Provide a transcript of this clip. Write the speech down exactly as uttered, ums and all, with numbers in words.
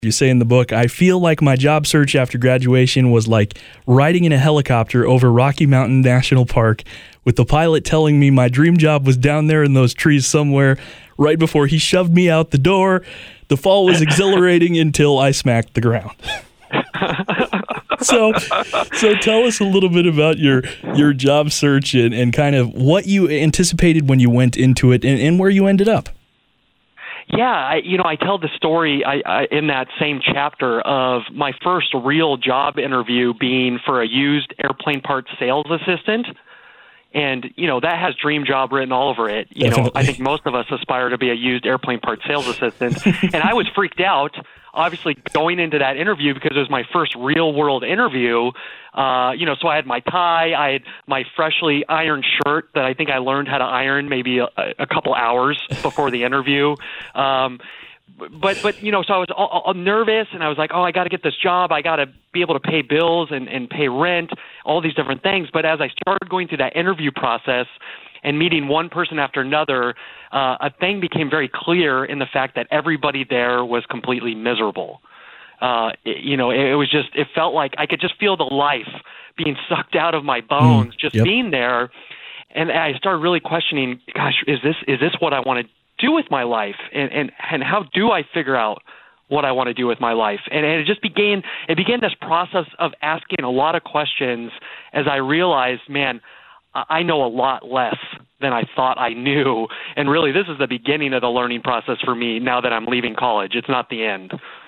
You say in the book, I feel like my job search after graduation was like riding in a helicopter over Rocky Mountain National Park with the pilot telling me my dream job was down there in those trees somewhere right before he shoved me out the door. The fall was exhilarating until I smacked the ground. so so tell us a little bit about your your job search and, and kind of what you anticipated when you went into it and, and where you ended up. Yeah, I, you know, I tell the story I, I, in that same chapter of my first real job interview being for a used airplane parts sales assistant. And, you know, that has dream job written all over it. You Definitely. know, I think most of us aspire to be a used airplane parts sales assistant. And I was freaked out, obviously, going into that interview because it was my first real world interview. Uh, you know, so I had my tie, I had my freshly ironed shirt that I think I learned how to iron maybe a, a couple hours before the interview. Um, But, but you know, so I was all, all nervous, and I was like, oh, I got to get this job. I got to be able to pay bills and, and pay rent, all these different things. But as I started going through that interview process and meeting one person after another, uh, a thing became very clear in the fact that everybody there was completely miserable. Uh, it, you know, it, it was just, it felt like I could just feel the life being sucked out of my bones, mm, just yep. being there. And I started really questioning, gosh, is this is this what I want to do with my life, and, and, and how do I figure out what I want to do with my life? And, and it just began, it began this process of asking a lot of questions as I realized, man, I know a lot less than I thought I knew. And really, this is the beginning of the learning process for me now that I'm leaving college. It's not the end.